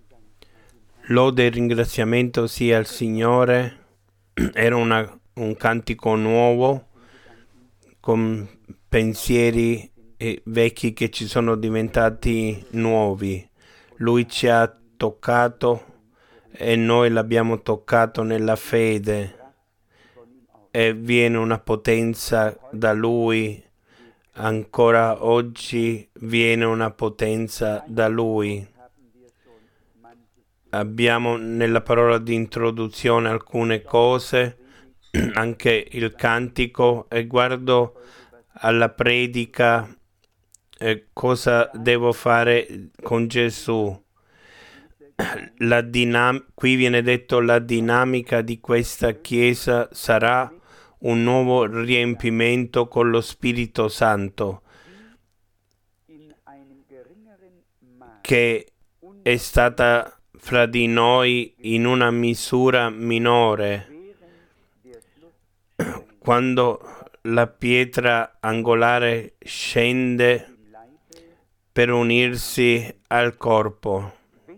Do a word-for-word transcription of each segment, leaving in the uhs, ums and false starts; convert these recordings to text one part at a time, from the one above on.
Lode e ringraziamento sia al Signore. Era una, un cantico nuovo con pensieri eh, vecchi che ci sono diventati nuovi. Lui ci ha toccato e noi l'abbiamo toccato nella fede e viene una potenza da Lui. Ancora oggi viene una potenza da Lui. Abbiamo nella parola di introduzione alcune cose, anche il cantico, e guardo alla predica eh, cosa devo fare con Gesù. La dinam- qui viene detto la dinamica di questa Chiesa sarà un nuovo riempimento con lo Spirito Santo che è stata fra di noi in una misura minore. Quando la pietra angolare scende per unirsi al corpo,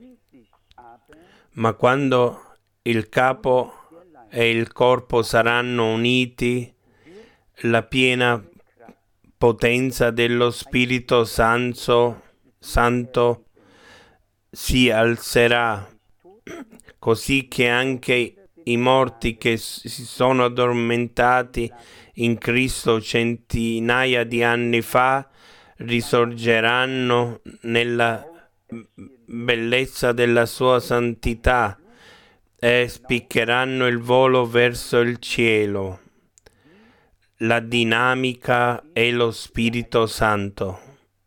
ma quando il capo e il corpo saranno uniti, la piena potenza dello Spirito Santo, Santo si alzerà, così che anche i morti che si sono addormentati in Cristo centinaia di anni fa risorgeranno nella bellezza della sua santità e spiccheranno il volo verso il cielo. La dinamica è lo Spirito Santo.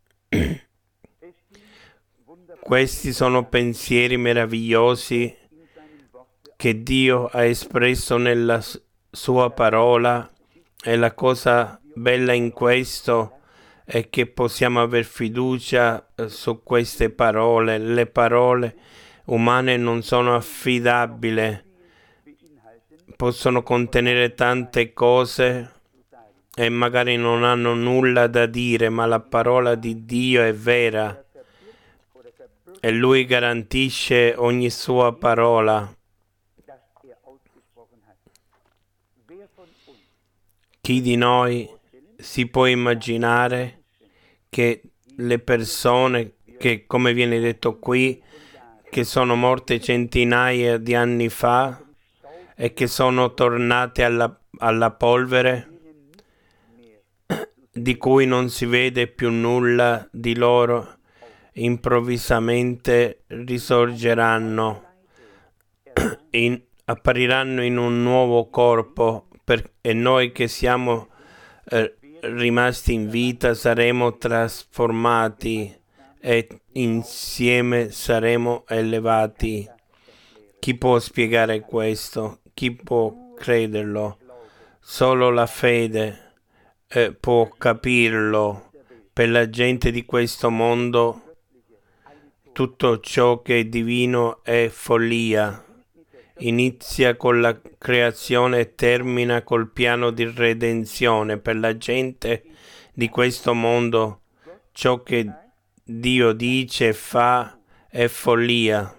Questi sono pensieri meravigliosi che Dio ha espresso nella sua parola, e la cosa bella in questo è che possiamo aver fiducia su queste parole. Le parole umane non sono affidabili, possono contenere tante cose e magari non hanno nulla da dire, ma la parola di Dio è vera e Lui garantisce ogni sua parola. Chi di noi si può immaginare che le persone che, come viene detto qui, che sono morte centinaia di anni fa e che sono tornate alla, alla polvere, di cui non si vede più nulla di loro, improvvisamente risorgeranno, in, appariranno in un nuovo corpo per, e noi che siamo eh, rimasti in vita saremo trasformati e insieme saremo elevati. Chi può spiegare questo? Chi può crederlo? Solo la fede eh, può capirlo. Per la gente di questo mondo tutto ciò che è divino è follia. Inizia con la creazione e termina col piano di redenzione. Per la gente di questo mondo ciò che Dio dice e fa è follia.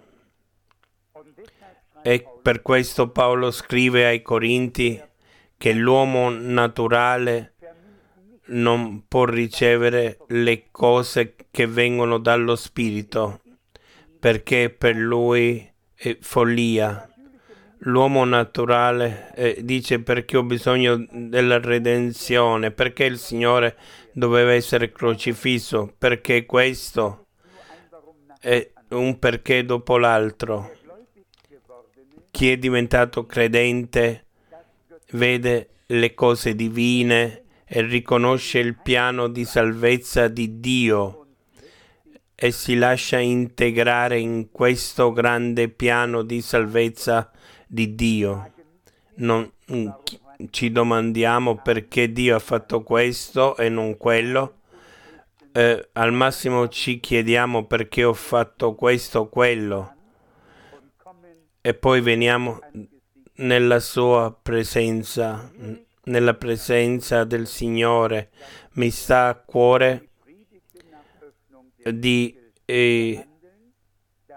E per questo Paolo scrive ai Corinti che l'uomo naturale non può ricevere le cose che vengono dallo Spirito, perché per lui è follia. L'uomo naturale eh, dice perché ho bisogno della redenzione, perché il Signore doveva essere crocifisso, perché questo è un perché dopo l'altro. Chi è diventato credente vede le cose divine e riconosce il piano di salvezza di Dio e si lascia integrare in questo grande piano di salvezza di Dio. Non ci domandiamo perché Dio ha fatto questo e non quello. Eh, al massimo ci chiediamo perché ho fatto questo o quello. E poi veniamo nella sua presenza, nella presenza del Signore. Mi sta a cuore di eh,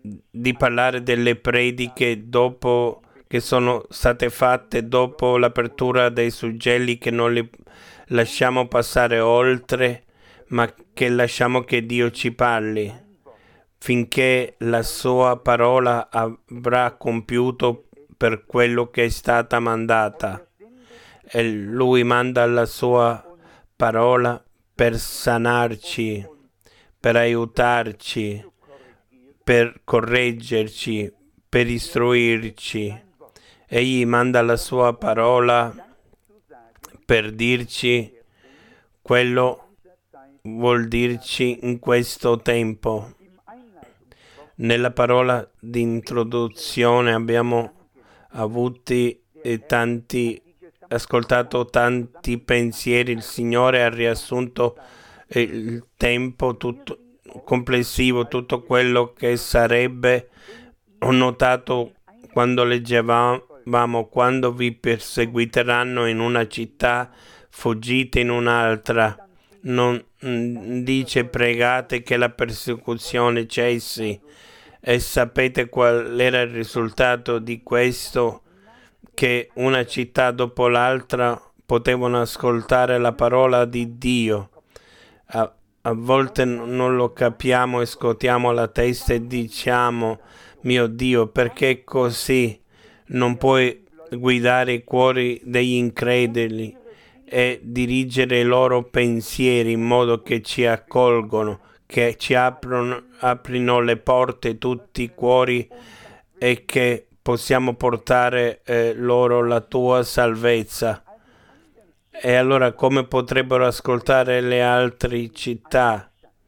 di parlare delle prediche dopo che sono state fatte dopo l'apertura dei suggelli, che non li lasciamo passare oltre, ma che lasciamo che Dio ci parli finché la sua parola avrà compiuto per quello che è stata mandata. E lui manda la sua parola per sanarci, per aiutarci, per correggerci, per istruirci. Egli manda la sua parola per dirci quello vuol dirci in questo tempo. Nella parola di introduzione abbiamo avuti eh, tanti, ascoltato tanti pensieri. Il Signore ha riassunto eh, il tempo tutto, complessivo, tutto quello che sarebbe. Ho notato quando leggevamo: quando vi perseguiteranno in una città, fuggite in un'altra. Non mm, dice pregate che la persecuzione cessi. E sapete qual era il risultato di questo? Che una città dopo l'altra potevano ascoltare la parola di Dio. A, a volte non lo capiamo e scuotiamo la testa e diciamo: mio Dio, perché così? Non puoi guidare i cuori degli increduli e dirigere i loro pensieri in modo che ci accolgono, che ci aprono, aprino le porte, tutti i cuori, e che possiamo portare eh, loro la tua salvezza. E allora come potrebbero ascoltare le altre città?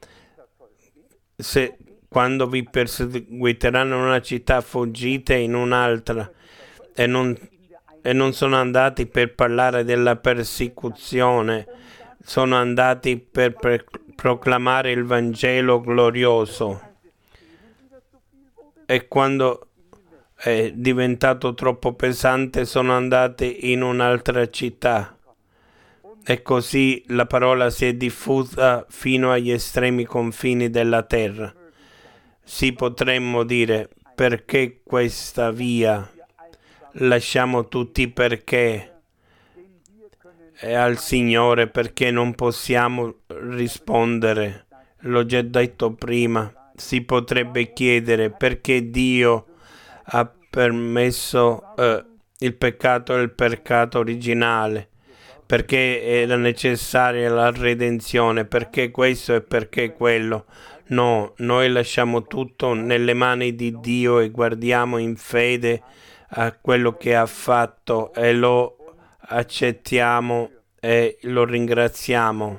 Se quando vi perseguiteranno in una città, fuggite in un'altra. E non, e non sono andati per parlare della persecuzione, sono andati per, per proclamare il Vangelo glorioso. E quando è diventato troppo pesante, sono andati in un'altra città. E così la parola si è diffusa fino agli estremi confini della terra. Sì, potremmo dire: perché questa via? Lasciamo tutti perché e al Signore, perché non possiamo rispondere. L'ho già detto prima, si potrebbe chiedere perché Dio ha permesso eh, il peccato e il peccato originale, perché era necessaria la redenzione, perché questo e perché quello. No, noi lasciamo tutto nelle mani di Dio e guardiamo in fede a quello che ha fatto e lo accettiamo e lo ringraziamo.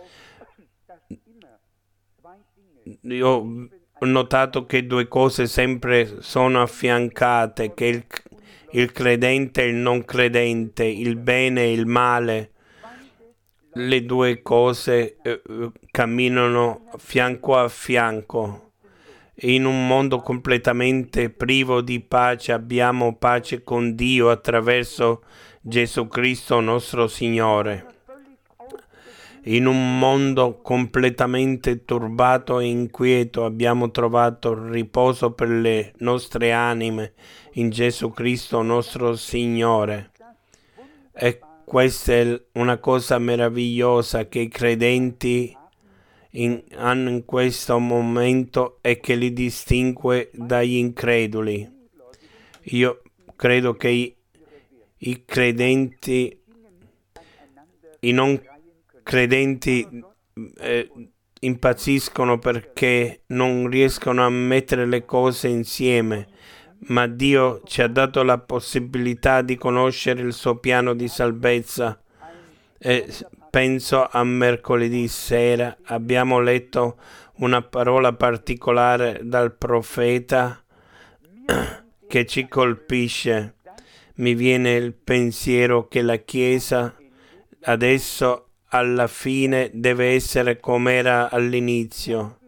Io ho notato che due cose sempre sono affiancate, che il, il credente e il non credente, il bene e il male, le due cose eh, camminano fianco a fianco. In un mondo completamente privo di pace abbiamo pace con Dio attraverso Gesù Cristo nostro Signore. In un mondo completamente turbato e inquieto abbiamo trovato riposo per le nostre anime in Gesù Cristo nostro Signore. E questa è una cosa meravigliosa che i credenti In, hanno in questo momento e che li distingue dagli increduli. Io credo che i, i credenti, i non credenti eh, impazziscono perché non riescono a mettere le cose insieme, ma Dio ci ha dato la possibilità di conoscere il suo piano di salvezza. E penso a mercoledì sera abbiamo letto una parola particolare dal profeta che ci colpisce. Mi viene il pensiero che la Chiesa adesso alla fine deve essere come era all'inizio.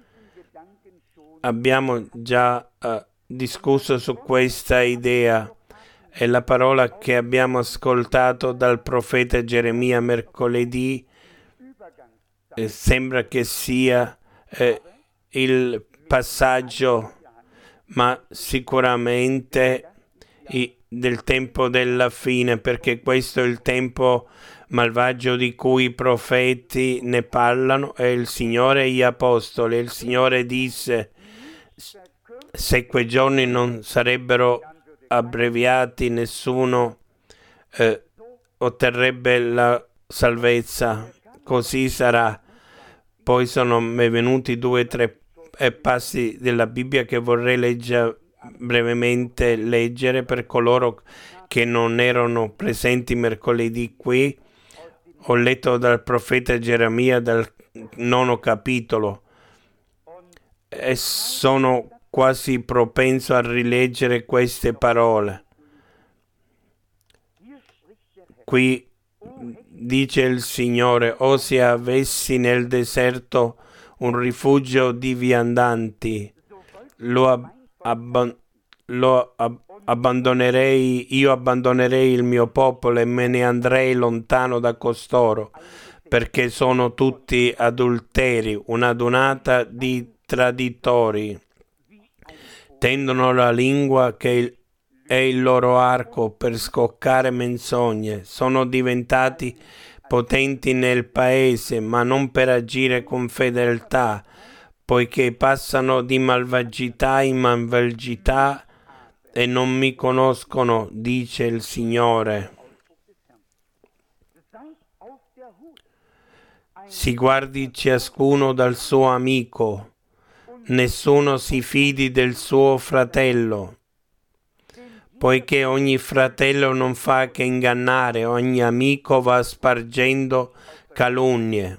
Abbiamo già uh, discusso su questa idea. E la parola che abbiamo ascoltato dal profeta Geremia mercoledì eh, sembra che sia eh, il passaggio ma sicuramente i- del tempo della fine, perché questo è il tempo malvagio di cui i profeti ne parlano e il Signore e gli apostoli. Il Signore disse: se quei giorni non sarebbero abbreviati, nessuno eh, otterrebbe la salvezza. Così sarà. Poi sono venuti due o tre eh, passi della Bibbia che vorrei leggere brevemente leggere per coloro che non erano presenti mercoledì qui. Ho letto dal profeta Geremia dal nono capitolo e sono quasi propenso a rileggere queste parole. Qui dice il Signore: o se avessi nel deserto un rifugio di viandanti, lo, ab- abbon- lo ab- abbandonerei, io abbandonerei il mio popolo e me ne andrei lontano da costoro, perché sono tutti adulteri, un'adunata di traditori. Tendono la lingua che il- è il loro arco per scoccare menzogne. Sono diventati potenti nel paese, ma non per agire con fedeltà, poiché passano di malvagità in malvagità e non mi conoscono, dice il Signore. Si guardi ciascuno dal suo amico, nessuno si fidi del suo fratello, poiché ogni fratello non fa che ingannare, ogni amico va spargendo calunnie.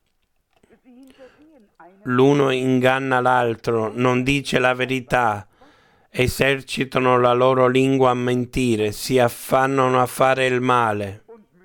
L'uno inganna l'altro, non dice la verità, esercitano la loro lingua a mentire, si affannano a fare il male.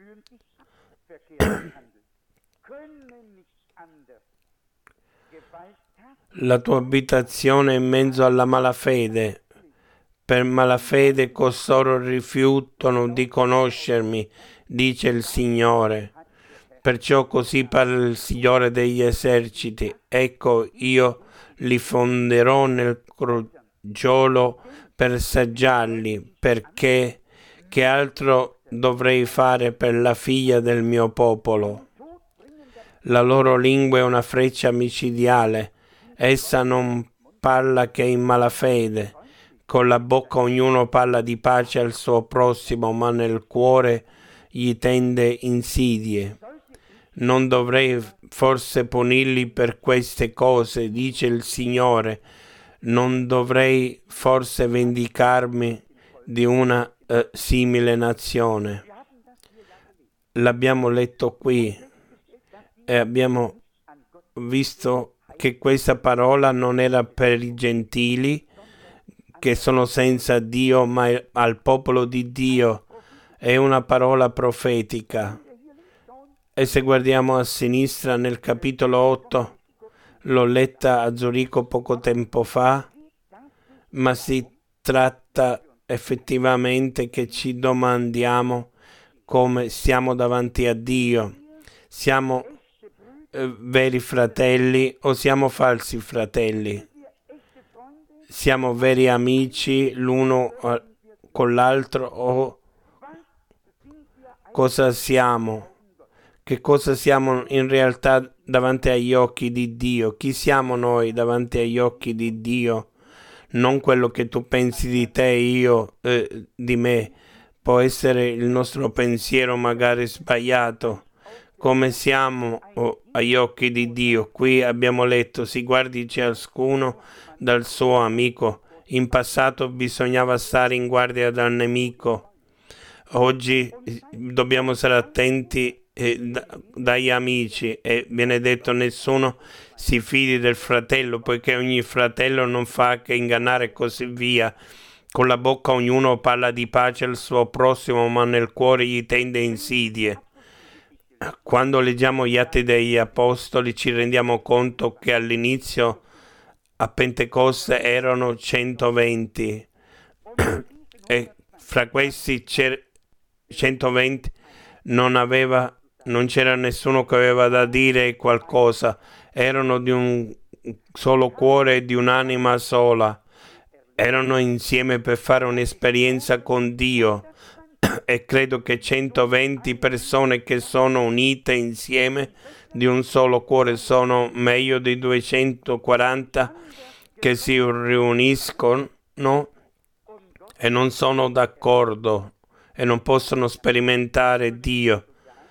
La tua abitazione è in mezzo alla malafede. Per malafede costoro rifiutano di conoscermi, dice il Signore. Perciò così parla il Signore degli eserciti: ecco, io li fonderò nel crogiolo per assaggiarli, perché che altro dovrei fare per la figlia del mio popolo? La loro lingua è una freccia micidiale, essa non parla che in malafede. Con la bocca ognuno parla di pace al suo prossimo, ma nel cuore gli tende insidie. Non dovrei forse punirli per queste cose, dice il Signore. Non dovrei forse vendicarmi di una eh, simile nazione. L'abbiamo letto qui e abbiamo visto che questa parola non era per i gentili che sono senza Dio, ma al popolo di Dio. È una parola profetica. E se guardiamo a sinistra nel capitolo otto, l'ho letta a Zurigo poco tempo fa, ma si tratta effettivamente che ci domandiamo come siamo davanti a Dio. Siamo eh, veri fratelli o siamo falsi fratelli? Siamo veri amici l'uno eh, con l'altro o cosa siamo? Che cosa siamo in realtà davanti agli occhi di Dio? Chi siamo noi davanti agli occhi di Dio? Non quello che tu pensi di te, io, eh, di me. Può essere il nostro pensiero magari sbagliato. Come siamo oh, agli occhi di Dio? Qui abbiamo letto: si guardi ciascuno dal suo amico. In passato bisognava stare in guardia dal nemico. Oggi dobbiamo stare attenti eh, da, dagli amici, e viene detto: nessuno si fidi del fratello, poiché ogni fratello non fa che ingannare e così via. Con la bocca ognuno parla di pace al suo prossimo, ma nel cuore gli tende insidie. Quando leggiamo gli Atti degli Apostoli ci rendiamo conto che all'inizio a Pentecoste erano centoventi e fra questi centoventi non aveva non c'era nessuno che aveva da dire qualcosa, erano di un solo cuore e di un'anima sola. erano insieme per fare un'esperienza con Dio e credo che centoventi persone che sono unite insieme di un solo cuore sono meglio di duecentoquaranta che si riuniscono e non sono d'accordo e non possono sperimentare Dio.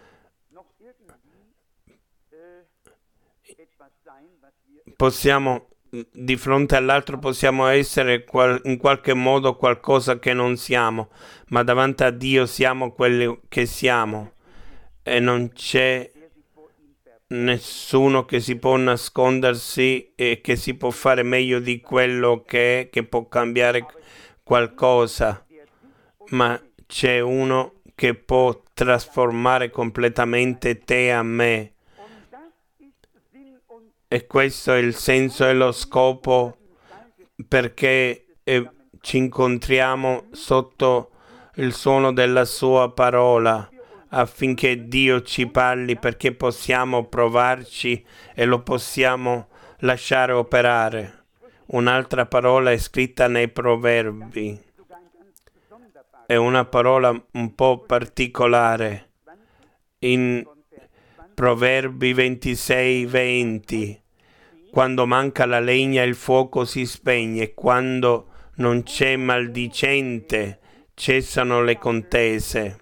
Possiamo, di fronte all'altro, possiamo essere qual- in qualche modo qualcosa che non siamo, ma davanti a Dio siamo quelli che siamo e non c'è nessuno che si può nascondersi e che si può fare meglio di quello che è, che può cambiare qualcosa, ma c'è uno che può trasformare completamente te a me. E questo è il senso e lo scopo perché eh, ci incontriamo sotto il suono della sua parola, affinché Dio ci parli, perché possiamo provarci e lo possiamo lasciare operare. Un'altra parola è scritta nei Proverbi, è una parola un po' particolare, in Proverbi ventisei venti. Quando manca la legna il fuoco si spegne, quando non c'è maldicente cessano le contese.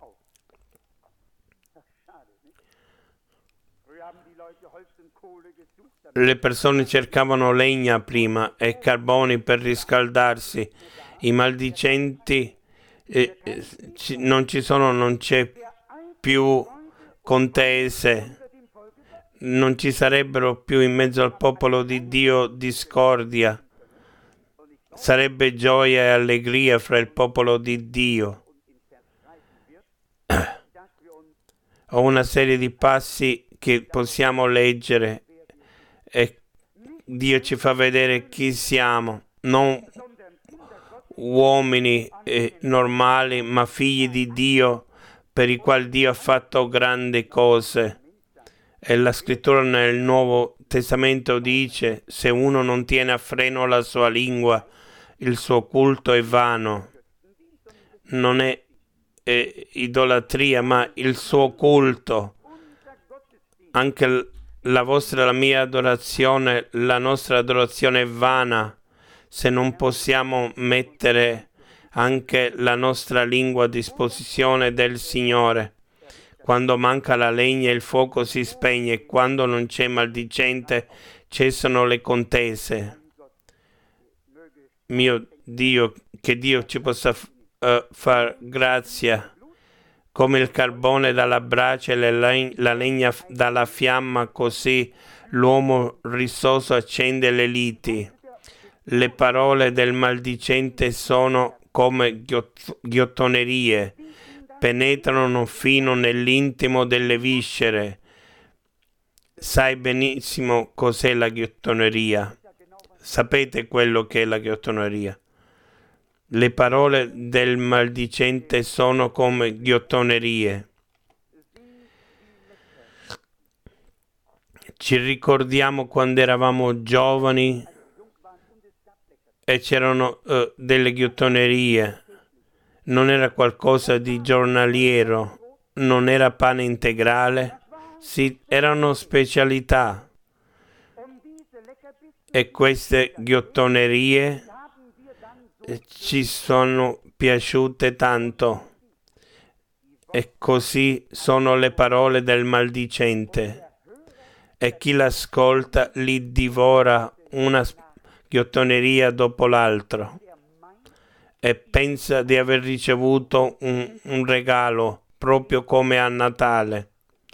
Le persone cercavano legna prima e carboni per riscaldarsi. I maldicenti eh, eh, ci, non ci sono, non c'è più contese. Non ci sarebbero più in mezzo al popolo di Dio discordia. Sarebbe gioia e allegria fra il popolo di Dio. Ho una serie di passi che possiamo leggere e Dio ci fa vedere chi siamo, non uomini eh, normali, ma figli di Dio per i quali Dio ha fatto grandi cose. E la scrittura nel Nuovo Testamento dice: se uno non tiene a freno la sua lingua, il suo culto è vano. Non è, è idolatria, ma il suo culto. Anche la vostra e la mia adorazione, la nostra adorazione è vana se non possiamo mettere anche la nostra lingua a disposizione del Signore. Quando manca la legna il fuoco si spegne, quando non c'è maldicente cessano le contese. Mio Dio, che Dio ci possa uh, far grazia, come il carbone dalla brace e le, la legna dalla fiamma, così l'uomo rissoso accende le liti. Le parole del maldicente sono come ghiott- ghiottonerie, penetrano fino nell'intimo delle viscere. Sai benissimo cos'è la ghiottoneria. Sapete quello che è la ghiottoneria. Le parole del maldicente sono come ghiottonerie. Ci ricordiamo quando eravamo giovani e c'erano uh, delle ghiottonerie. Non era qualcosa di giornaliero, non era pane integrale, sì, erano specialità. E queste ghiottonerie ci sono piaciute tanto. E così sono le parole del maldicente. E chi l'ascolta li divora una ghiottoneria dopo l'altro. E pensa di aver ricevuto un, un regalo proprio come a Natale.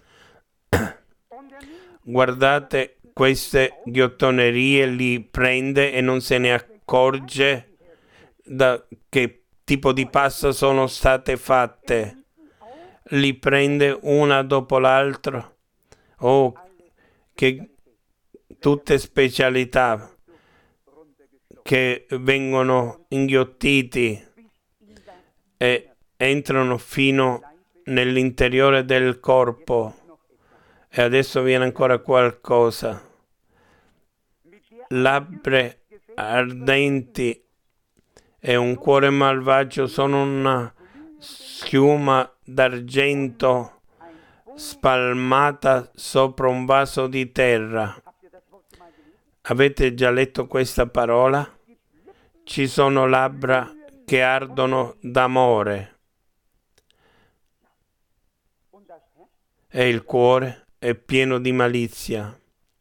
Guardate queste ghiottonerie, li prende e non se ne accorge da che tipo di pasta sono state fatte. Li prende una dopo l'altra. Oh, che tutte specialità che vengono inghiottiti e entrano fino nell'interiore del corpo. E adesso viene ancora qualcosa. Labbra ardenti e un cuore malvagio sono una schiuma d'argento spalmata sopra un vaso di terra. Avete già letto questa parola? Ci sono labbra che ardono d'amore e il cuore è pieno di malizia.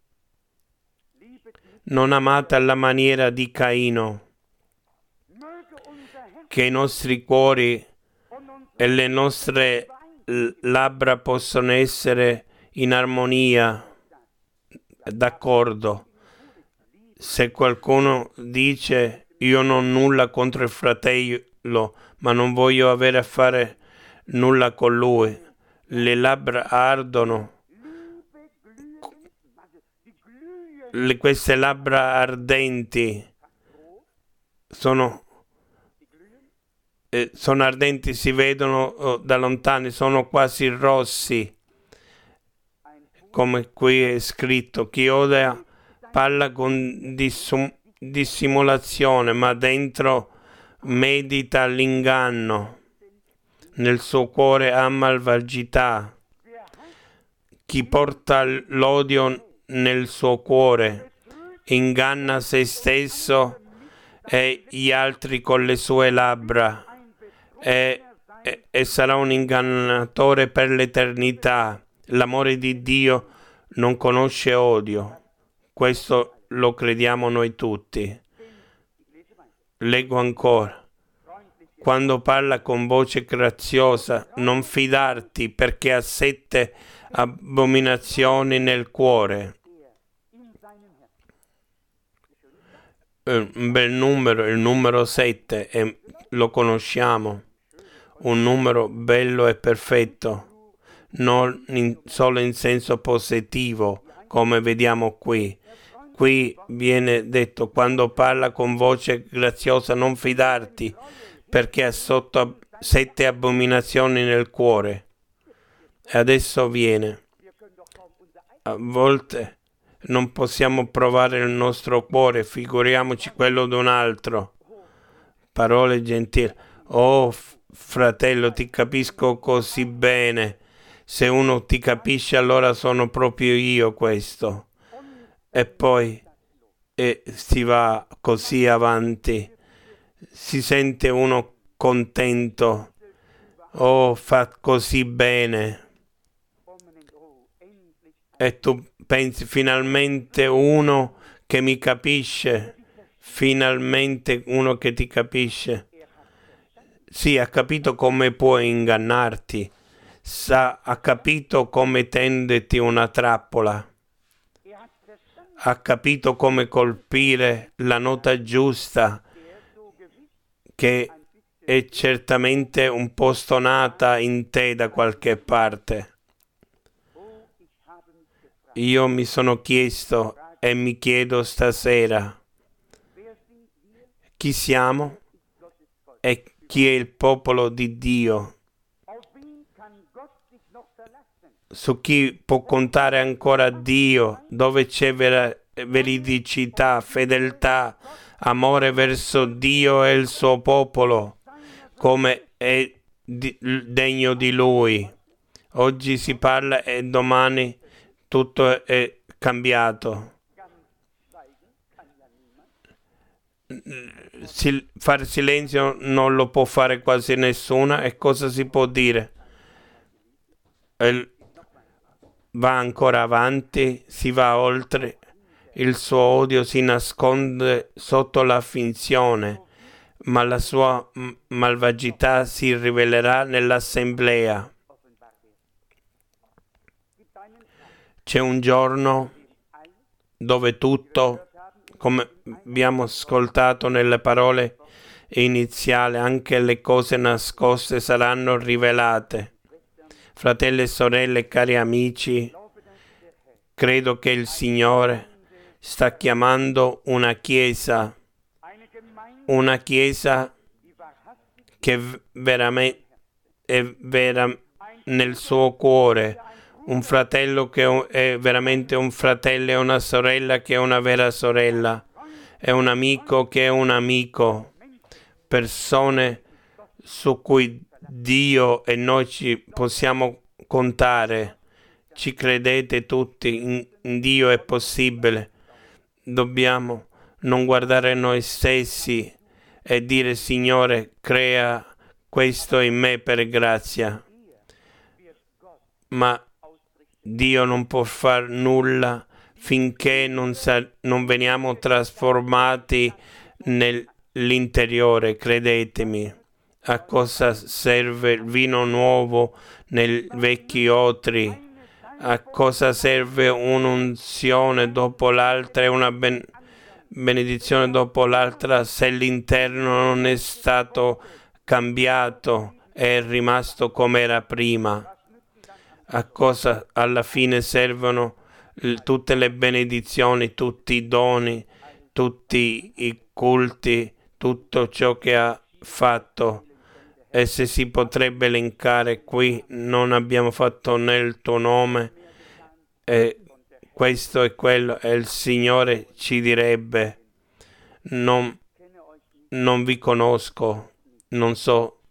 Non amate alla maniera di Caino. Che i nostri cuori e le nostre labbra possono essere in armonia, d'accordo. Se qualcuno dice io non ho nulla contro il fratello, ma non voglio avere a fare nulla con lui, le labbra ardono. Le, queste labbra ardenti sono, eh, sono ardenti, si vedono oh, da lontano, sono quasi rossi, come qui è scritto. Chi odia parla con dissum- dissimulazione, ma dentro medita l'inganno. Nel suo cuore ha malvagità. Chi porta l'odio nel suo cuore inganna se stesso e gli altri con le sue labbra e, e, e sarà un ingannatore per l'eternità. L'amore di Dio non conosce odio. Questo lo crediamo noi tutti. Leggo ancora. Quando parla con voce graziosa, non fidarti perché ha sette abominazioni nel cuore. Un bel numero, il numero sette, e lo conosciamo. Un numero bello e perfetto, non in, solo in senso positivo, come vediamo qui. Qui viene detto, quando parla con voce graziosa, non fidarti, perché ha sotto sette abominazioni nel cuore. E adesso viene. A volte non possiamo provare il nostro cuore, figuriamoci quello di un altro. Parole gentili. Oh, f- fratello, ti capisco così bene. Se uno ti capisce, allora sono proprio io questo. E poi e si va così avanti. Si sente uno contento. Oh, fa così bene. E tu pensi, finalmente uno che mi capisce, finalmente uno che ti capisce. Sì, ha capito come puoi ingannarti, sa, ha capito come tenderti una trappola, ha capito come colpire la nota giusta, che è certamente un po' stonata in te da qualche parte. Io mi sono chiesto e mi chiedo stasera, chi siamo e chi è il popolo di Dio? Su chi può contare ancora Dio? Dove c'è ver- veridicità, fedeltà, amore verso Dio e il suo popolo, come è di- degno di Lui. Oggi si parla e domani tutto è cambiato. Sil- fare silenzio non lo può fare quasi nessuno. E cosa si può dire? El- va ancora avanti, si va oltre. Il suo odio si nasconde sotto la finzione, ma la sua m- malvagità si rivelerà nell'assemblea. C'è un giorno dove tutto, come abbiamo ascoltato nelle parole iniziali, anche le cose nascoste saranno rivelate. Fratelli e sorelle, cari amici, credo che il Signore sta chiamando una chiesa, una chiesa che veramente è vera nel suo cuore, un fratello che è veramente un fratello e una sorella che è una vera sorella, è un amico che è un amico, persone su cui Dio e noi ci possiamo contare. Ci credete tutti, in, in Dio è possibile. Dobbiamo non guardare noi stessi e dire: Signore, crea questo in me per grazia. Ma Dio non può far nulla finché non, sa- non veniamo trasformati nell'interiore, credetemi. A cosa serve il vino nuovo nei vecchi otri? A cosa serve un'unzione dopo l'altra e una ben- benedizione dopo l'altra se l'interno non è stato cambiato e è rimasto come era prima? A cosa alla fine servono l- tutte le benedizioni, tutti i doni, tutti i culti, tutto ciò che ha fatto? E se si potrebbe elencare qui, non abbiamo fatto nel tuo nome, e questo e quello, e il Signore ci direbbe: non, non vi conosco, non so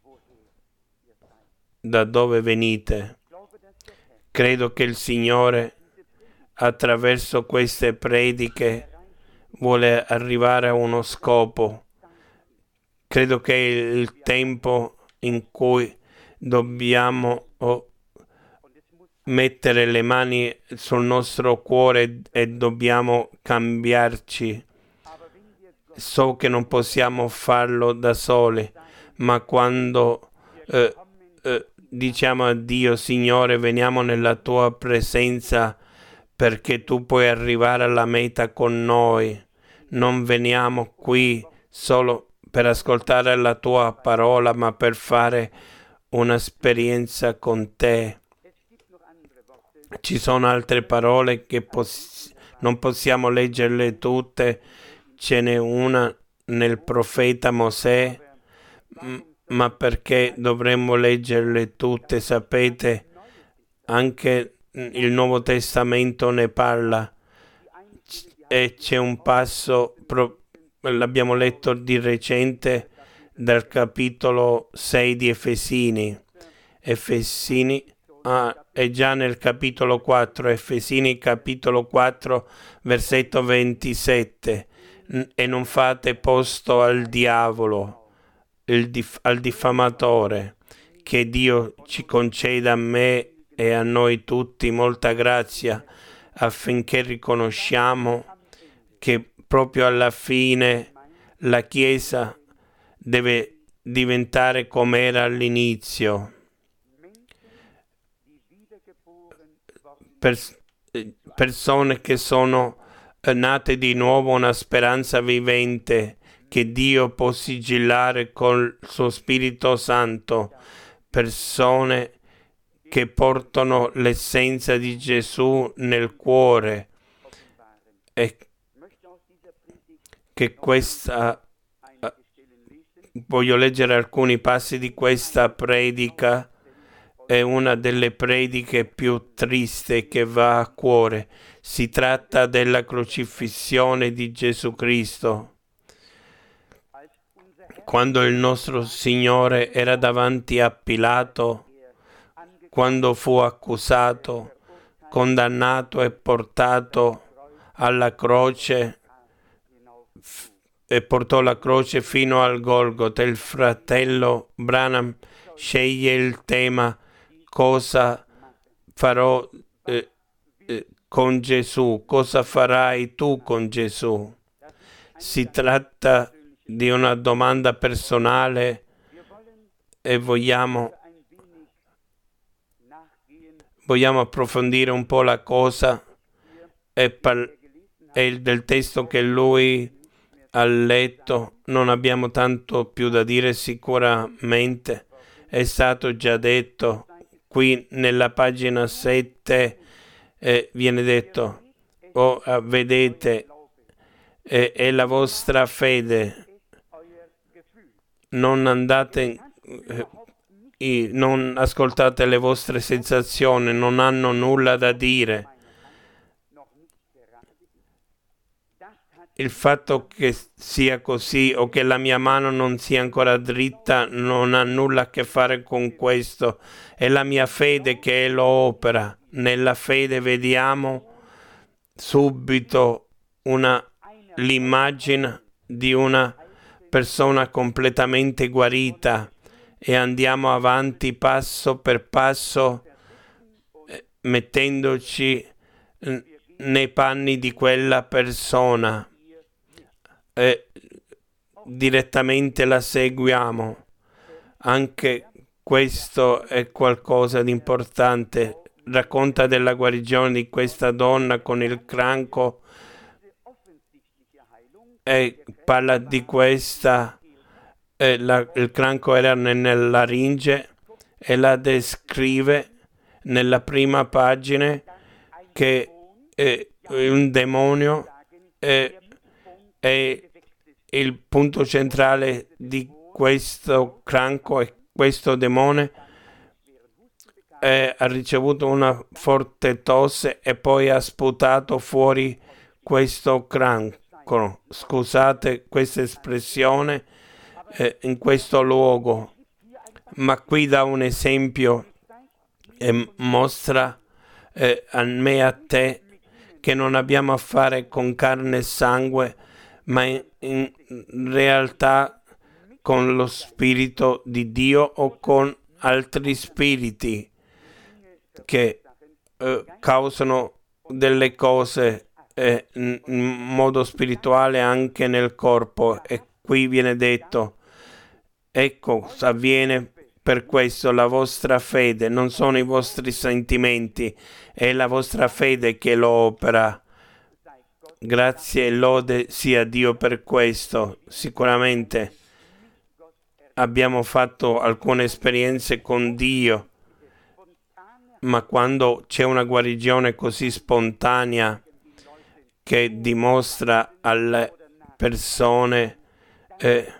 da dove venite. Credo che il Signore, attraverso queste prediche, vuole arrivare a uno scopo. Credo che è il tempo in cui dobbiamo oh, mettere le mani sul nostro cuore e dobbiamo cambiarci. So che non possiamo farlo da soli, ma quando eh, eh, diciamo a Dio: Signore, veniamo nella tua presenza perché tu puoi arrivare alla meta con noi. Non veniamo qui solo per ascoltare la tua parola, ma per fare un'esperienza con te. Ci sono altre parole che poss- non possiamo leggerle tutte. Ce n'è una nel profeta Mosè, m- ma perché dovremmo leggerle tutte? Sapete, anche il Nuovo Testamento ne parla. C- e c'è un passo, pro- l'abbiamo letto di recente, dal capitolo sei di Efesini. Efesini ah, è già nel capitolo quattro, Efesini capitolo quattro, versetto ventisette. N- e non fate posto al diavolo, il dif- al diffamatore. Che Dio ci conceda, a me e a noi tutti, molta grazia, affinché riconosciamo che proprio alla fine la Chiesa deve diventare come era all'inizio. Pers- persone che sono eh, nate di nuovo, una speranza vivente che Dio può sigillare col suo Spirito Santo. Persone che portano l'essenza di Gesù nel cuore, e che questa eh, voglio leggere alcuni passi di questa predica. È una delle prediche più triste che va a cuore. Si tratta della crocifissione di Gesù Cristo. Quando il nostro Signore era davanti a Pilato, quando fu accusato, condannato e portato alla croce, f- e portò la croce fino al Golgota, il fratello Branham sceglie il tema: cosa farò eh, eh, con Gesù? Cosa farai tu con Gesù? Si tratta di una domanda personale e vogliamo, vogliamo approfondire un po' la cosa e, par- e del testo che lui ha letto. Non abbiamo tanto più da dire, sicuramente è stato già detto. Qui nella pagina sette eh, viene detto: oh, eh, vedete, eh, è la vostra fede. Non andate, eh, i- non ascoltate le vostre sensazioni, non hanno nulla da dire. il fatto che sia così o che la mia mano non sia ancora dritta non ha nulla a che fare con questo. È la mia fede che lo opera. Nella fede vediamo subito una, l'immagine di una persona completamente guarita e andiamo avanti passo per passo eh, mettendoci eh, nei panni di quella persona e direttamente la seguiamo. Anche questo è qualcosa di importante. Racconta della guarigione di questa donna con il cranco e parla di questa, eh, la, il cranco era nella laringe e la descrive nella prima pagina che eh, un demonio è, è il punto centrale di questo cranco e questo demone eh, ha ricevuto una forte tosse e poi ha sputato fuori questo cranco. Scusate questa espressione eh, in questo luogo, ma qui dà un esempio e mostra eh, a me e a te che non abbiamo a fare con carne e sangue, ma in, in realtà con lo Spirito di Dio o con altri spiriti che eh, causano delle cose eh, in modo spirituale anche nel corpo. E qui viene detto, ecco, avviene per questo la vostra fede, non sono i vostri sentimenti, è la vostra fede che lo opera. Grazie e lode sia Dio per questo. Sicuramente abbiamo fatto alcune esperienze con Dio, ma quando c'è una guarigione così spontanea che dimostra alle persone eh,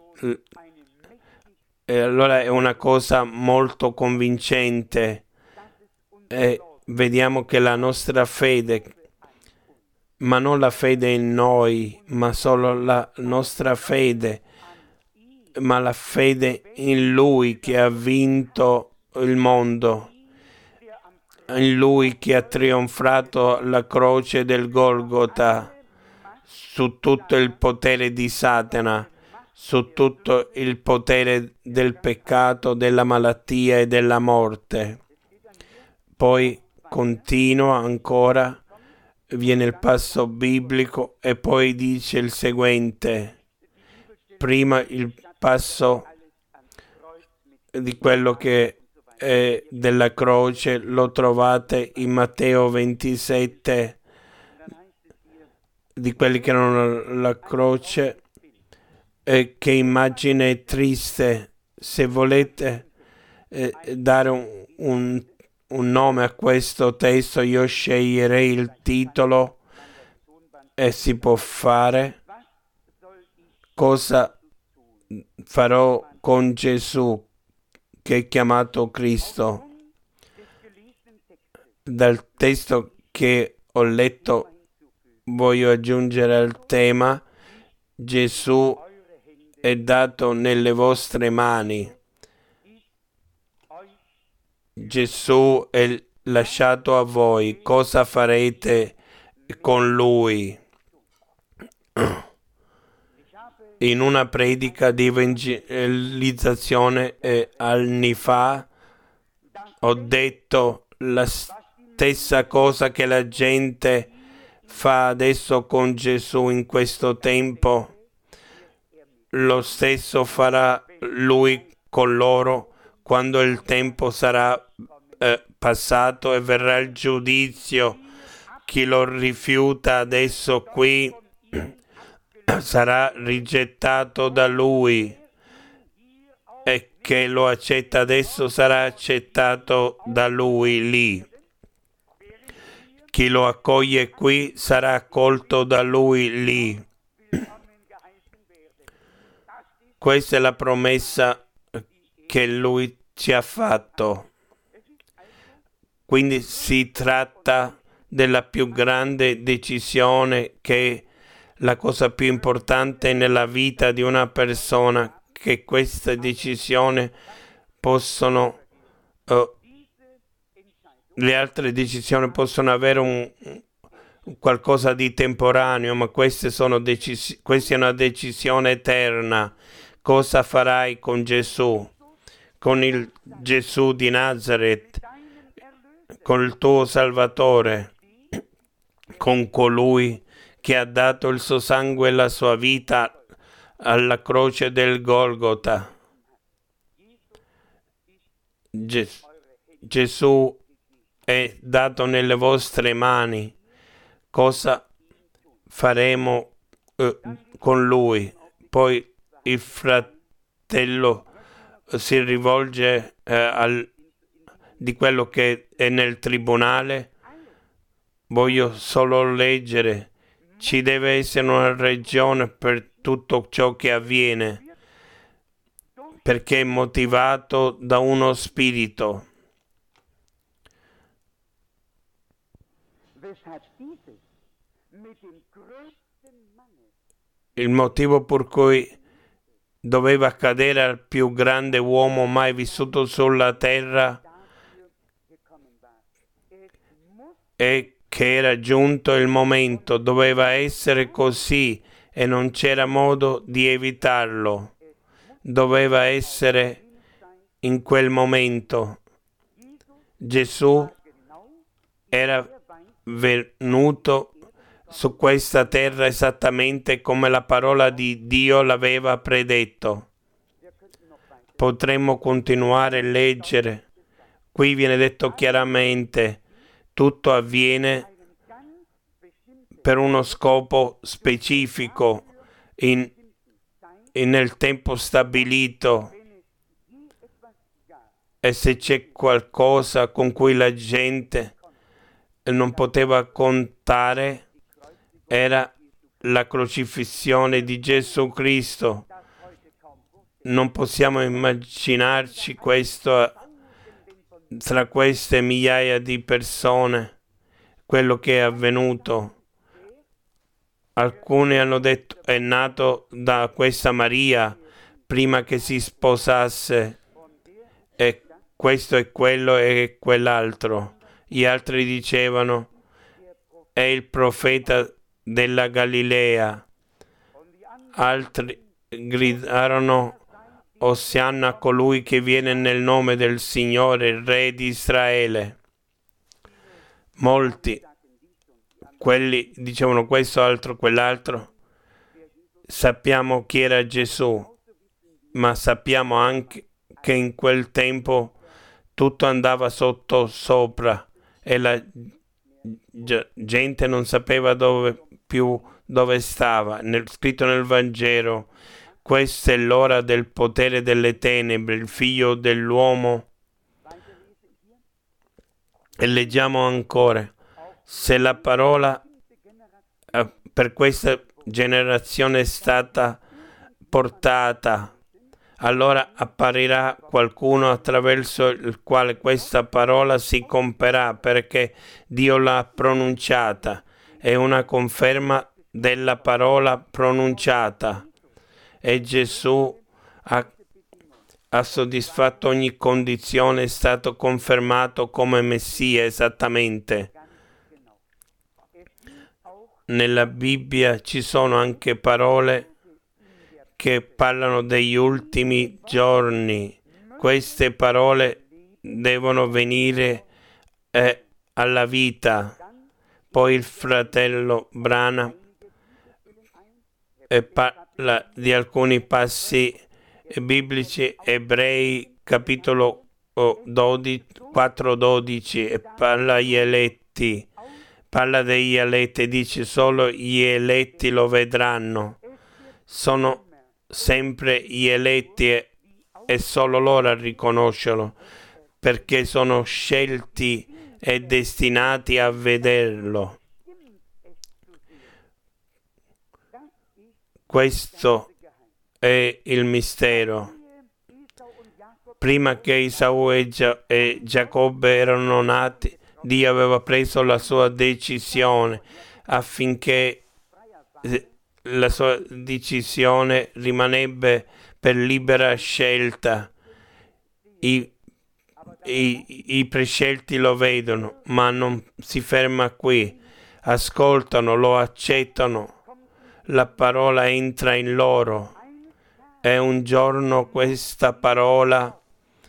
e allora è una cosa molto convincente e vediamo che la nostra fede, ma non la fede in noi, ma solo la nostra fede, ma la fede in Lui che ha vinto il mondo, in Lui che ha trionfato la croce del Golgota su tutto il potere di Satana, su tutto il potere del peccato, della malattia e della morte. Poi continua ancora, viene il passo biblico e poi dice il seguente. Prima il passo di quello che è della croce lo trovate in Matteo ventisette, di quelli che erano la croce. Eh, che immagine triste. Se volete eh, dare un, un, un nome a questo testo, io sceglierei il titolo e si può fare. Cosa farò con Gesù che è chiamato Cristo? Dal testo che ho letto voglio aggiungere al tema: Gesù è dato nelle vostre mani. Gesù è lasciato a voi. Cosa farete con Lui? In una predica di evangelizzazione eh, anni fa ho detto la stessa cosa che la gente fa adesso con Gesù in questo tempo. Lo stesso farà Lui con loro quando il tempo sarà eh, passato e verrà il giudizio. Chi lo rifiuta adesso qui sarà rigettato da Lui, e che lo accetta adesso sarà accettato da Lui lì. Chi lo accoglie qui sarà accolto da Lui lì. Questa è la promessa che Lui ci ha fatto. Quindi si tratta della più grande decisione che la cosa più importante nella vita di una persona, che queste decisioni possono, uh, le altre decisioni possono avere un, un qualcosa di temporaneo, ma queste sono decisi- questa è una decisione eterna. Cosa farai con Gesù, con il Gesù di Nazareth, con il tuo Salvatore, con colui che ha dato il suo sangue e la sua vita alla croce del Golgota? Ges- Gesù è dato nelle vostre mani. Cosa faremo eh, con lui? Poi il fratello si rivolge eh, al, di quello che è nel tribunale. Voglio solo leggere. Ci deve essere una ragione per tutto ciò che avviene, perché è motivato da uno spirito. Il motivo per cui doveva accadere al più grande uomo mai vissuto sulla terra è che era giunto il momento, doveva essere così e non c'era modo di evitarlo. Doveva essere in quel momento. Gesù era venuto su questa terra esattamente come la parola di Dio l'aveva predetto. Potremmo continuare a leggere. Qui viene detto chiaramente: tutto avviene per uno scopo specifico, in, in nel tempo stabilito. E se c'è qualcosa con cui la gente non poteva contare, era la crocifissione di Gesù Cristo. Non possiamo immaginarci questo tra queste migliaia di persone, quello che è avvenuto. Alcuni hanno detto è nato da questa Maria prima che si sposasse, e questo è quello e quell'altro. Gli altri dicevano è il profeta della Galilea. Altri gridarono Osanna a colui che viene nel nome del Signore, il Re di Israele. Molti, quelli dicevano questo, altro, quell'altro. Sappiamo chi era Gesù, ma sappiamo anche che in quel tempo tutto andava sotto sopra e la gente non sapeva dove più dove stava. Nel, scritto nel Vangelo: questa è l'ora del potere delle tenebre, il figlio dell'uomo. E leggiamo ancora: se la parola eh, per questa generazione è stata portata, allora apparirà qualcuno attraverso il quale questa parola si compierà, perché Dio l'ha pronunciata. È una conferma della parola pronunciata. E Gesù ha, ha soddisfatto ogni condizione, è stato confermato come Messia esattamente. Nella Bibbia ci sono anche parole che parlano degli ultimi giorni. Queste parole devono venire eh, alla vita. Poi il fratello Brana eh, parla di alcuni passi biblici, Ebrei capitolo dodici, quattro dodici, e parla agli eletti. Parla degli eletti e dice solo gli eletti lo vedranno. Sono sempre gli eletti e, e solo loro a riconoscerlo, perché sono scelti e destinati a vederlo. Questo è il mistero. Prima che Isaù e, Gia- e Giacobbe erano nati, Dio aveva preso la sua decisione affinché la sua decisione rimanebbe per libera scelta. I, i, i prescelti lo vedono, ma non si ferma qui. Ascoltano, lo accettano, la parola entra in loro e un giorno questa parola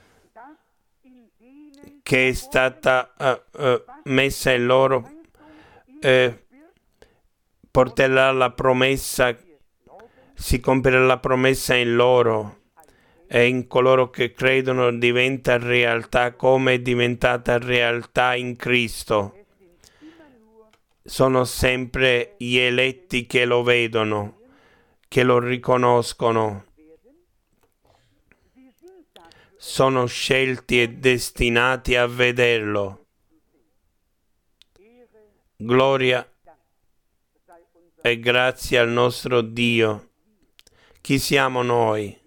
che è stata uh, uh, messa in loro uh, porterà la promessa, si compierà la promessa in loro e in coloro che credono diventa realtà come è diventata realtà in Cristo. Sono sempre gli eletti che lo vedono, che lo riconoscono. Sono scelti e destinati a vederlo. Gloria e grazie al nostro Dio. Chi siamo noi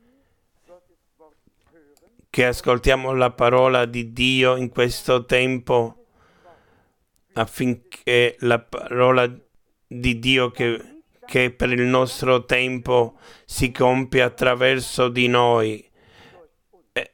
che ascoltiamo la parola di Dio in questo tempo, affinché la parola di Dio che, che per il nostro tempo si compie attraverso di noi e,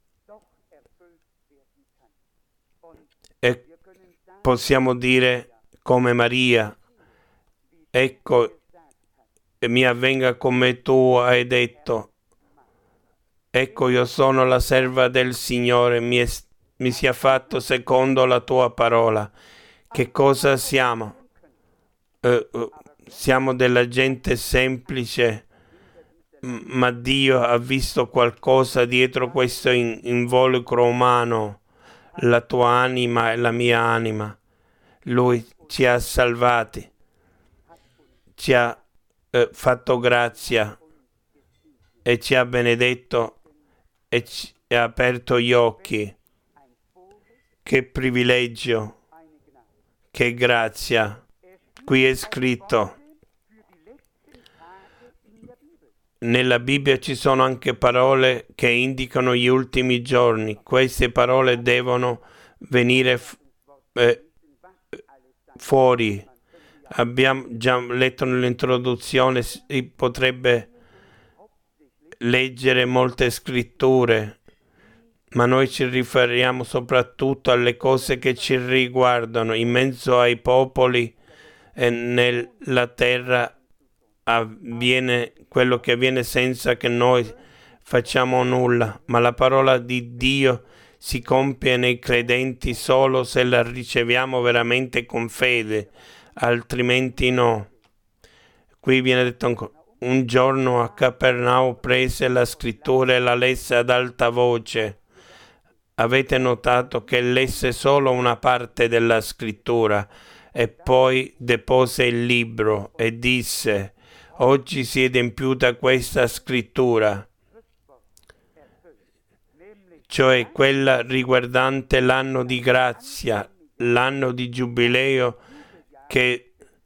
e possiamo dire come Maria: ecco, mi avvenga come tu hai detto. Ecco, io sono la serva del Signore, mi, è, mi sia fatto secondo la tua parola. Che cosa siamo? Uh, uh, siamo della gente semplice, ma Dio ha visto qualcosa dietro questo in, involucro umano, la tua anima e la mia anima. Lui ci ha salvati, ci ha uh, fatto grazia e ci ha benedetto e ci ha aperto gli occhi. Che privilegio, che grazia. Qui è scritto, nella Bibbia ci sono anche parole che indicano gli ultimi giorni. Queste parole devono venire eh, fuori. Abbiamo già letto nell'introduzione, si potrebbe leggere molte scritture, ma noi ci riferiamo soprattutto alle cose che ci riguardano. In mezzo ai popoli e nella terra avviene quello che avviene senza che noi facciamo nulla, ma la parola di Dio si compie nei credenti solo se la riceviamo veramente con fede, altrimenti no. Qui viene detto ancora: un giorno a Capernao prese la scrittura e la lesse ad alta voce. Avete notato che lesse solo una parte della scrittura e poi depose il libro e disse: oggi si è adempiuta questa scrittura, cioè quella riguardante l'anno di grazia, l'anno di giubileo che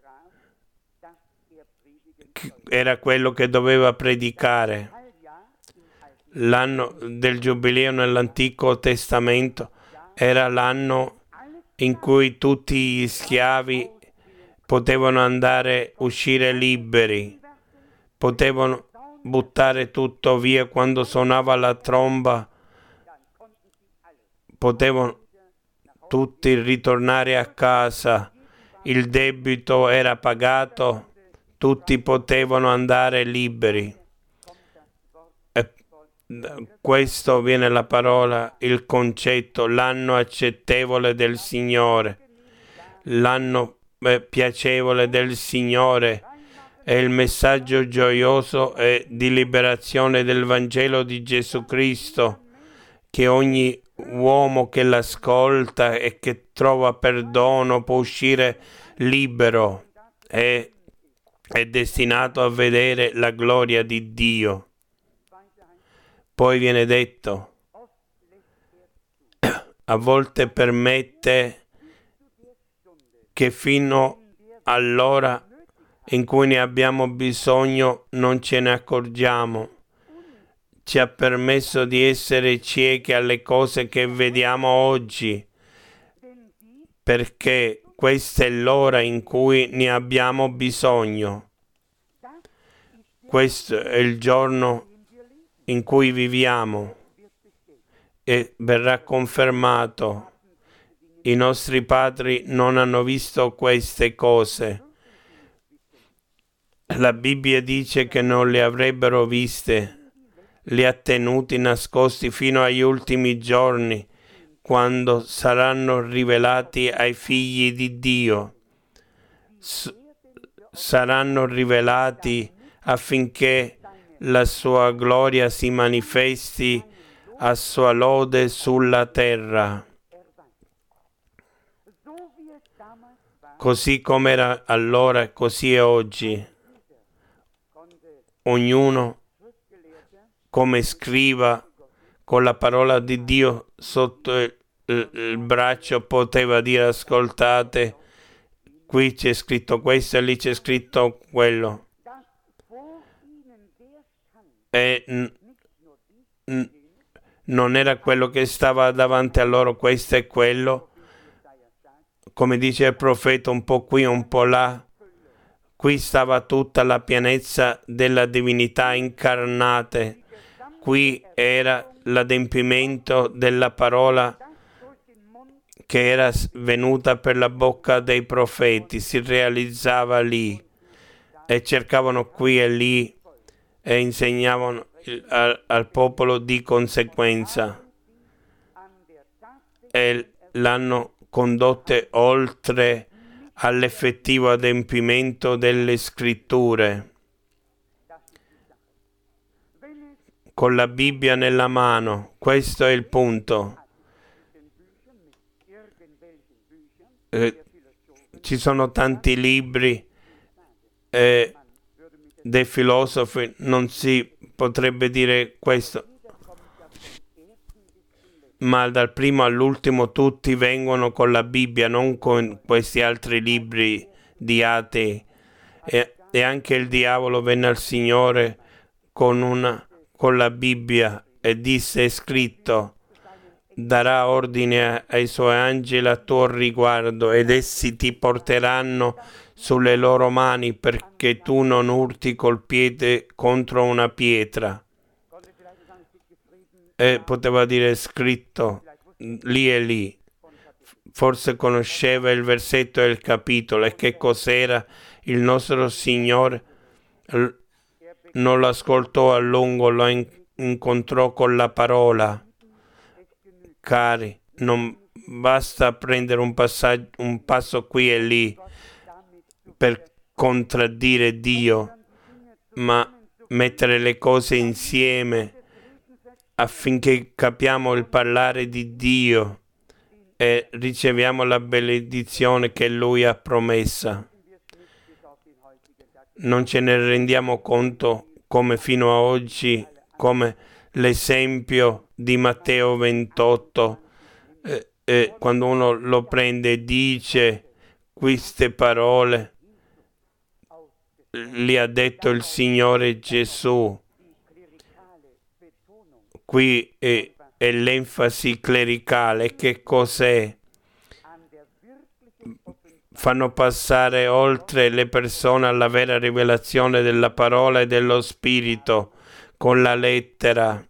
era quello che doveva predicare. L'anno del giubileo nell'Antico Testamento era l'anno in cui tutti gli schiavi potevano andare, uscire liberi, potevano buttare tutto via quando suonava la tromba, potevano tutti ritornare a casa, il debito era pagato, tutti potevano andare liberi. E questo viene la parola, il concetto, l'anno accettevole del Signore, l'anno eh, piacevole del Signore, è il messaggio gioioso e di liberazione del Vangelo di Gesù Cristo, che ogni uomo che l'ascolta e che trova perdono può uscire libero e è destinato a vedere la gloria di Dio. Poi viene detto, a volte permette che fino all'ora in cui ne abbiamo bisogno non ce ne accorgiamo. Ci ha permesso di essere ciechi alle cose che vediamo oggi, perché questa è l'ora in cui ne abbiamo bisogno. Questo è il giorno in cui viviamo e verrà confermato. I nostri padri non hanno visto queste cose. La Bibbia dice che non le avrebbero viste, li ha tenuti nascosti fino agli ultimi giorni, quando saranno rivelati ai figli di Dio. S- saranno rivelati affinché la sua gloria si manifesti a sua lode sulla terra. Così come era allora, così è oggi. Ognuno, come scriva, con la parola di Dio sotto il, il, il braccio, poteva dire: ascoltate, qui c'è scritto questo e lì c'è scritto quello. E n- n- non era quello che stava davanti a loro, questo e quello, come dice il profeta, un po' qui, un po' là. Qui stava tutta la pienezza della divinità incarnata. Qui era l'adempimento della parola che era venuta per la bocca dei profeti, si realizzava lì, e cercavano qui e lì e insegnavano il, al, al popolo di conseguenza, e l'hanno condotte oltre all'effettivo adempimento delle scritture. Con la Bibbia nella mano, questo è il punto. Eh, ci sono tanti libri eh, dei filosofi, non si potrebbe dire questo, ma dal primo all'ultimo tutti vengono con la Bibbia, non con questi altri libri di atei. E, e anche il diavolo venne al Signore con, una, con la Bibbia e disse: è scritto, darà ordine ai suoi angeli a tuo riguardo, ed essi ti porteranno sulle loro mani, perché tu non urti col piede contro una pietra. E poteva dire scritto lì e lì. Forse conosceva il versetto e il capitolo, e che cos'era. Il nostro Signore non lo ascoltò a lungo, lo incontrò con la parola. Cari, non basta prendere un, passaggio, un passo qui e lì per contraddire Dio, ma mettere le cose insieme affinché capiamo il parlare di Dio e riceviamo la benedizione che Lui ha promessa. Non ce ne rendiamo conto come fino a oggi, come l'esempio di Matteo ventotto, eh, eh, quando uno lo prende e dice queste parole, li ha detto il Signore Gesù. Qui è, è l'enfasi clericale. Che cos'è? Fanno passare oltre le persone alla vera rivelazione della parola e dello Spirito con la lettera.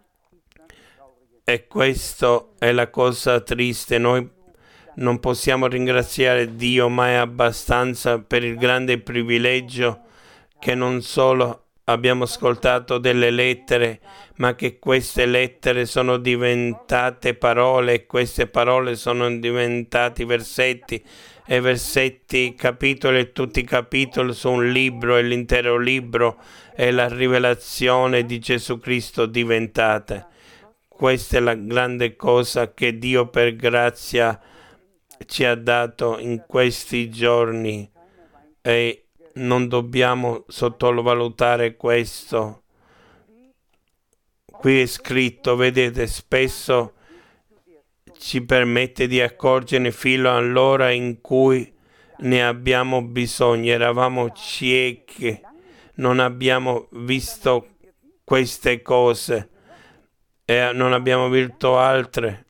E questo è la cosa triste. Noi non possiamo ringraziare Dio mai abbastanza per il grande privilegio che non solo abbiamo ascoltato delle lettere, ma che queste lettere sono diventate parole, e queste parole sono diventati versetti, e versetti, capitoli, e tutti i capitoli su un libro, e l'intero libro è la rivelazione di Gesù Cristo diventata. Questa è la grande cosa che Dio per grazia ci ha dato in questi giorni, e non dobbiamo sottovalutare questo. Qui è scritto, vedete, spesso ci permette di accorgere fino all'ora in cui ne abbiamo bisogno. Eravamo ciechi, non abbiamo visto queste cose e non abbiamo visto altre.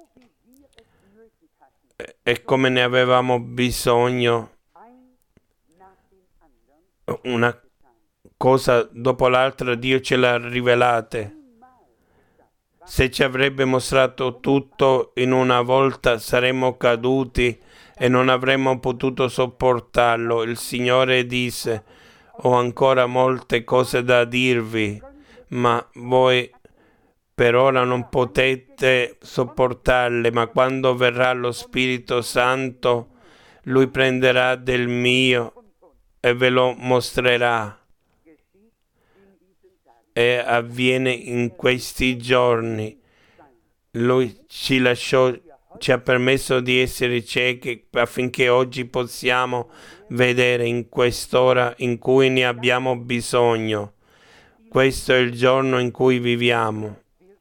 E come ne avevamo bisogno, una cosa dopo l'altra Dio ce l'ha rivelate. Se ci avrebbe mostrato tutto in una volta saremmo caduti e non avremmo potuto sopportarlo. Il Signore disse: ho ancora molte cose da dirvi, ma voi per ora non potete sopportarle, ma quando verrà lo Spirito Santo, Lui prenderà del mio e ve lo mostrerà. E avviene in questi giorni. Lui ci lasciò, ci ha permesso di essere ciechi affinché oggi possiamo vedere in quest'ora in cui ne abbiamo bisogno. Questo è il giorno in cui viviamo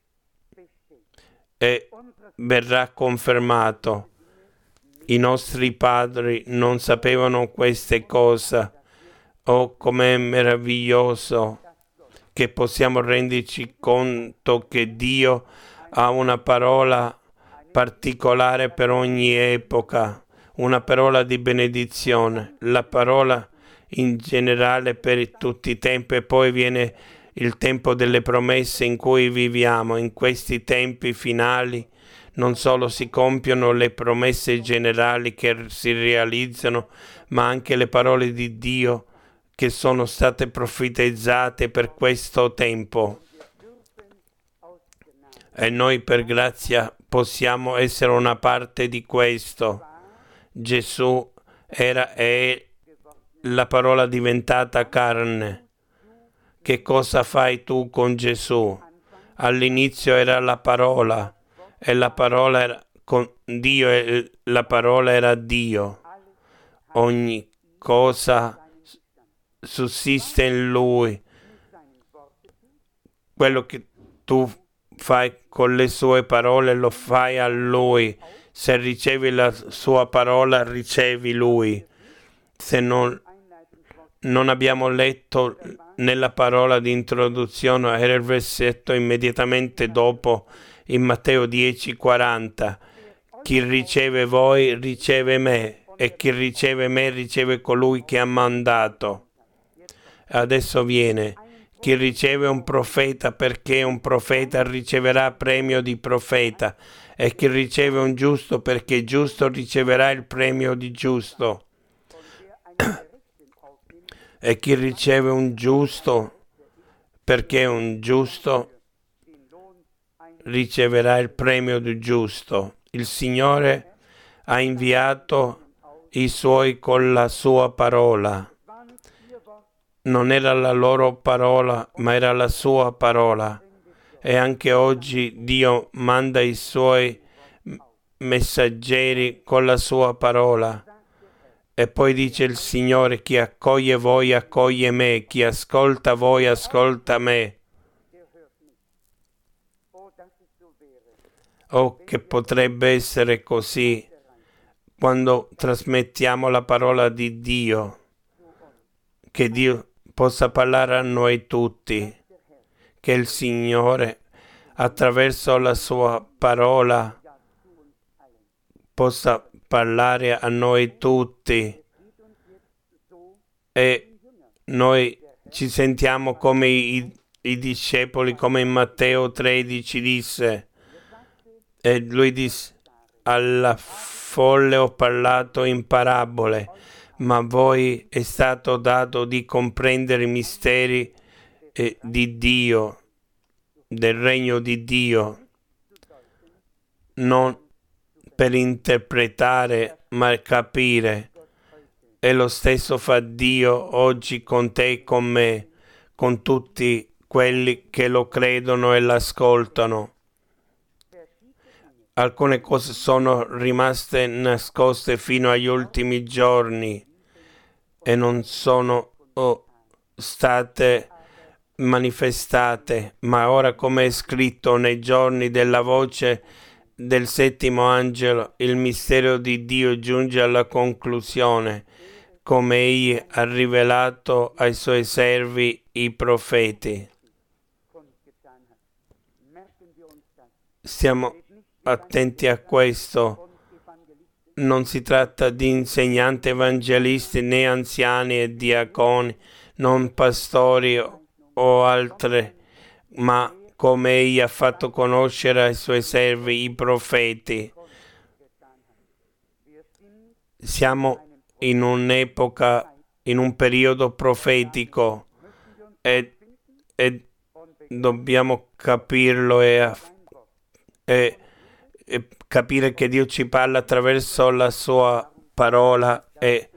e verrà confermato. I nostri padri non sapevano queste cose. Oh, com'è meraviglioso che possiamo renderci conto che Dio ha una parola particolare per ogni epoca, una parola di benedizione, la parola in generale per tutti i tempi, e poi viene il tempo delle promesse in cui viviamo. In questi tempi finali non solo si compiono le promesse generali che si realizzano, ma anche le parole di Dio che sono state profetizzate per questo tempo. E noi per grazia possiamo essere una parte di questo. Gesù era è la parola diventata carne. Che cosa fai tu con Gesù? All'inizio era la parola e la parola era con Dio e la parola era Dio. Ogni cosa sussiste in Lui. Quello che tu fai con le sue parole lo fai a Lui. Se ricevi la sua parola, ricevi Lui. Se non, non abbiamo letto nella parola di introduzione, era il versetto immediatamente dopo in Matteo dieci quaranta. Chi riceve voi riceve me, e chi riceve me riceve colui che ha mandato. Adesso viene: chi riceve un profeta perché un profeta riceverà premio di profeta, e chi riceve un giusto perché giusto riceverà il premio di giusto. E chi riceve un giusto perché un giusto riceverà il premio di giusto. Il Signore ha inviato i Suoi con la Sua parola. Non era la loro parola, ma era la Sua parola. E anche oggi Dio manda i Suoi messaggeri con la Sua parola. E poi dice il Signore: chi accoglie voi accoglie me, chi ascolta voi ascolta me. Oh, che potrebbe essere così quando trasmettiamo la parola di Dio, che Dio possa parlare a noi tutti, che il Signore attraverso la sua parola possa parlare a noi tutti, e noi ci sentiamo come i, i discepoli, come in Matteo tredici disse, e lui disse: alla folle ho parlato in parabole, ma a voi è stato dato di comprendere i misteri eh, di Dio, del regno di Dio, non per interpretare, ma capire. E lo stesso fa Dio oggi con te e con me, con tutti quelli che lo credono e l'ascoltano. Alcune cose sono rimaste nascoste fino agli ultimi giorni e non sono oh, state manifestate, ma ora, come è scritto nei giorni della voce del settimo angelo, il mistero di Dio giunge alla conclusione, come Egli ha rivelato ai Suoi servi i profeti. Stiamo attenti a questo. non si tratta di insegnanti evangelisti né anziani e diaconi, non pastori o altre, ma come egli ha fatto conoscere ai suoi servi, i profeti. Siamo in un'epoca, in un periodo profetico e, e dobbiamo capirlo e, e, e capire che Dio ci parla attraverso la sua parola e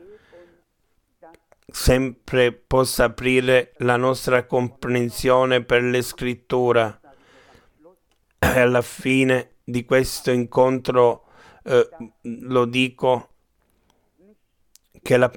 sempre possa aprire la nostra comprensione per le scritture. E alla fine di questo incontro eh, lo dico che la,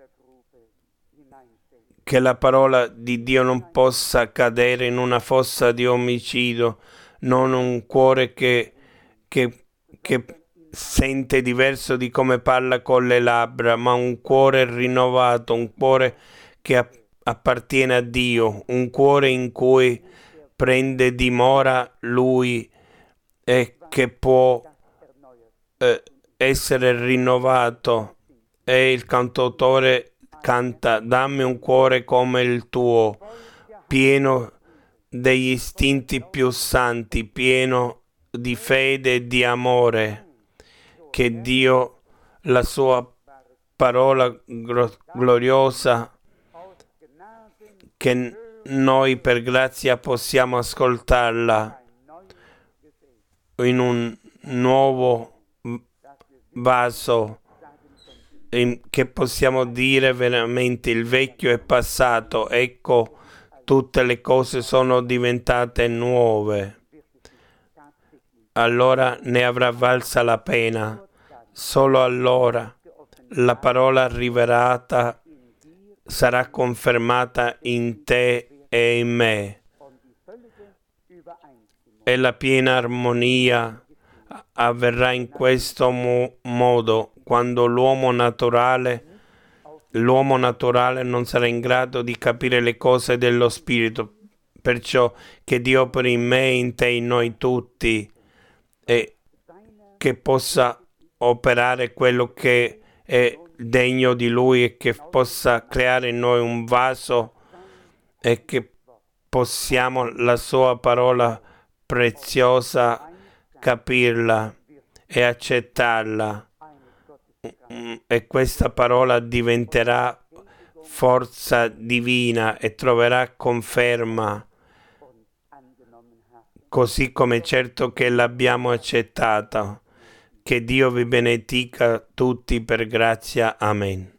che la parola di Dio non possa cadere in una fossa di omicidio, non un cuore che, che, che sente diverso di come parla con le labbra, ma un cuore rinnovato, un cuore che appartiene a Dio, un cuore in cui prende dimora Lui e che può eh, essere rinnovato. E il cantautore canta: dammi un cuore come il tuo, pieno degli istinti più santi, pieno di fede e di amore. Che Dio, la sua parola gloriosa, che noi per grazia possiamo ascoltarla in un nuovo vaso, in, che possiamo dire veramente: il vecchio è passato, ecco tutte le cose sono diventate nuove. Allora ne avrà valsa la pena. Solo allora la parola rivelata sarà confermata in te e in me, e la piena armonia avverrà in questo mo- modo quando l'uomo naturale l'uomo naturale non sarà in grado di capire le cose dello Spirito. Perciò che Dio operi in me, in te, in noi tutti, e che possa operare quello che è degno di Lui e che possa creare in noi un vaso e che possiamo la sua parola preziosa capirla e accettarla, e questa parola diventerà forza divina e troverà conferma, così come certo che l'abbiamo accettata. Che Dio vi benedica tutti per grazia. Amen.